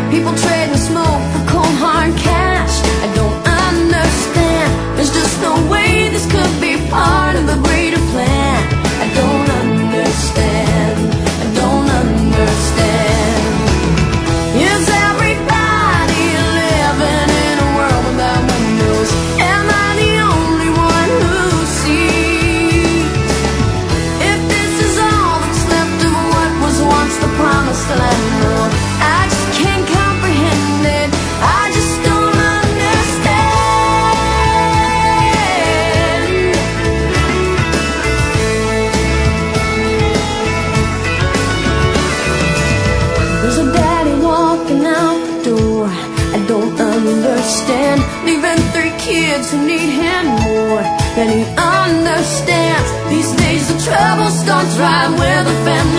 People trading smoke for cold hard cash. I don't understand. There's just no way this could be part of a greater plan. I don't understand. I don't understand. Is everybody living in a world without windows? Am I the only one who sees? If this is all that's left of what was once the promised land, Lord, I just can't comprehend it. I just don't understand. There's a daddy walking out the door. I don't understand. Leaving 3 kids who need him more than he understands. These days the trouble starts right where the family